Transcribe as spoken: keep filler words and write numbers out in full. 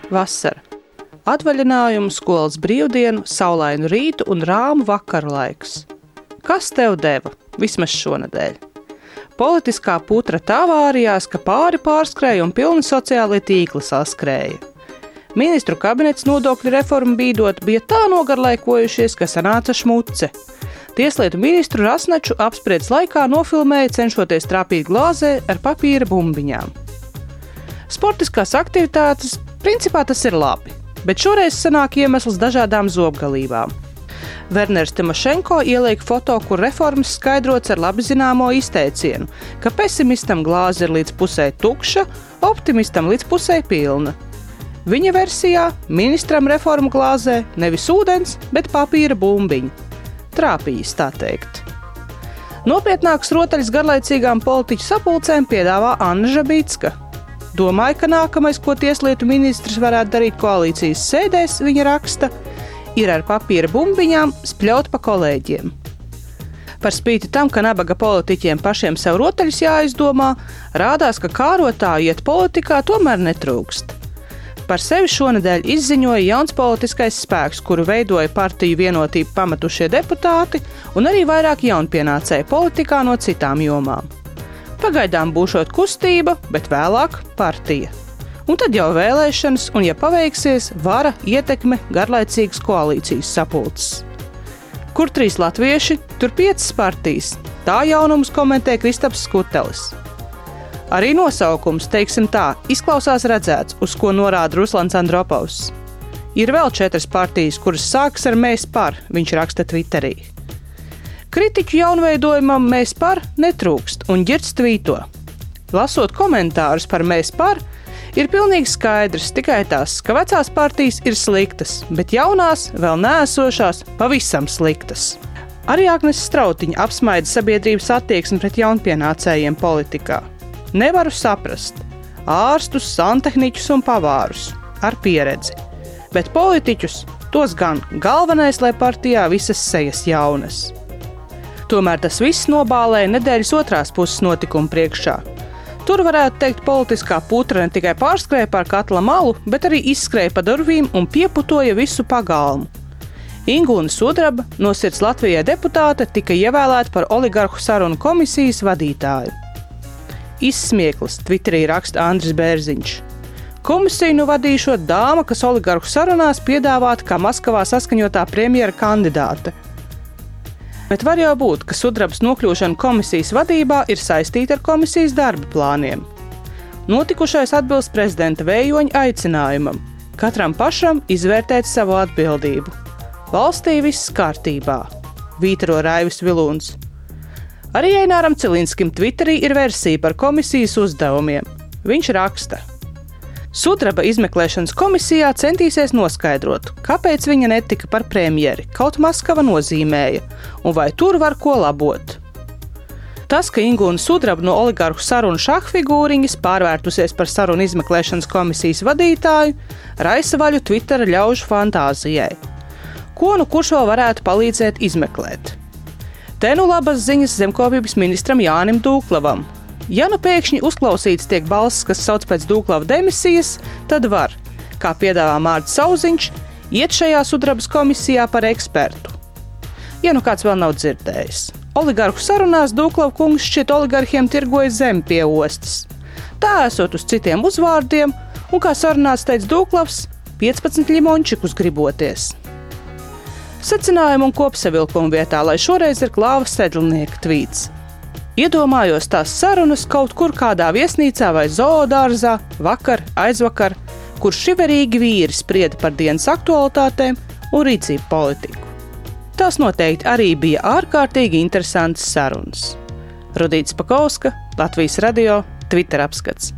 Vasara. Atvaļinājumu, skolas brīvdienu, saulainu rītu un rāmu vakaru laiks. Kas tev deva? Vismaz šonadēļ. Politiskā putra tā vārījās, ka pāri pārskrēja un pilni sociālie tīkli saskrēja. Ministru kabinets nodokļu reformu bīdot bija tā nogarlaikojušies, ka sanāca šmuce. Tieslietu ministru Rasnaču apspriedes laikā nofilmēja, cenšoties trāpīt glāzē ar papīra bumbiņām. Sportiskās aktivitātes, principā tas ir labi, bet šoreiz sanāk iemesls dažādām zobgalībām. Werners Timošenko ieliek foto, kur reformas skaidrots ar labi zināmo izteicienu, ka pesimistam glāze ir līdz pusē tukša, optimistam līdz pusē pilna. Viņa versijā ministram reformu glāzē nevis ūdens, bet papīra bumbiņi. Trāpījis, tā teikt. Nopietnāks rotaļas garlaicīgām politiķu sapulcēm piedāvā Anna Žabicka. Domāju, ka nākamais, ko tieslietu ministrs varētu darīt koalīcijas sēdēs, viņa raksta, ir ar papīra bumbiņām spļaut pa kolēģiem. Par spīti tam, ka nabaga politiķiem pašiem sev rotaļus jāizdomā, rādās, ka kārotāju iet politikā tomēr netrūkst. Par sevi šonedēļ izziņoja jauns politiskais spēks, kuru veidoja partiju vienotību pametušie deputāti un arī vairāk jaunpienācēju politikā no citām jomām. Pagaidām būšot kustība, bet vēlāk partija. Un tad jau vēlēšanas, un ja paveiksies, vara, ietekme, garlaicīgas koalīcijas sapulces. Kur trīs latvieši, tur piecas partijas. Tā jaunums komentē Kristaps Skutelis. Arī nosaukums, teiksim tā, izklausās redzēts, uz ko norāda Ruslans Andropovs. Ir vēl četras partijas, kuras sākas ar mēs par, viņš raksta Twitterī. Kritiķu jaunveidojumam mēs par netrūkst un ģirds tvīto. Lasot komentārus par mēs par, ir pilnīgi skaidrs tikai tas, ka vecās partijas ir sliktas, bet jaunās, vēl neesošās, pavisam sliktas. Arī Agnes Strautiņa apsmaida sabiedrības attieksmi pret jaunpienācējiem politikā. Nevaru saprast ārstus, santehniķus un pavārus ar pieredzi, bet politiķus tos gan galvenais, lai partijā visas sejas jaunas. Tomēr tas viss nobālēja nedēļas otrās puses notikumu priekšā. Tur varētu teikt, politiskā putra ne tikai pārskrēja pār katla malu, bet arī izskrēja pa durvīm un pieputoja visu pagalmu. Ingūna Sudraba, no sirds Latvijai deputāte, tika ievēlēta par oligarhu sarunu komisijas vadītāju. Izsmieklis, Twitterī raksta Andris Bērziņš. Komisiju nu vadīšot dāma, kas oligarhu sarunās piedāvāta kā Maskavā saskaņotā premjera kandidāte. Bet var jau būt, ka Sudrabas nokļūšana komisijas vadībā ir saistīta ar komisijas darba plāniem. Notikušais atbilst prezidenta Vējoņa aicinājumam, katram pašam izvērtēt savu atbildību. Valstī viss kārtībā, vītaro Raivis Vilūns. Arī Eināram Cilinskim Twitterī ir versija par komisijas uzdevumiem. Viņš raksta. Sudraba izmeklēšanas komisijā centīsies noskaidrot, kāpēc viņa netika par premjeri, kaut Maskava nozīmēja, un vai tur var ko labot. Tas, ka Ingūna Sudraba no oligarhu sarunu šahfigūriņas pārvērtusies par sarunu izmeklēšanas komisijas vadītāju, raisa vaļu Twittera ļaužu fantāzijai. Ko nu kurš vēl varētu palīdzēt izmeklēt? Te nu labas ziņas zemkopības ministram Jānim Dūklavam. Ja nu pēkšņi uzklausīts tiek balss, kas sauc pēc Dūklava demisijas, tad var, kā piedāvā Mārcis Sauziņš, iet šajā Sudrabas komisijā par ekspertu. Ja nu kāds vēl nav dzirdējis. Oligarhu sarunās Dūklava kungs šķiet oligarhiem tirgoja zemi pie ostas. Tā esot uz citiem uzvārdiem, un kā sarunās teica Dūklavs, piecpadsmit limončikus griboties. Secinājumu un kopsavilkumu vietā, lai šoreiz ir Klāva Sedlnieka tvīts. Iedomājos tās sarunas kaut kur kādā viesnīcā vai zoodārzā, vakar, aizvakar, kur šiverīgi vīri sprieda par dienas aktualitātēm un rīcību politiku. Tās noteikti arī bija ārkārtīgi interesantas sarunas. Rudīts Pakauska, Latvijas radio, Twitter apskats.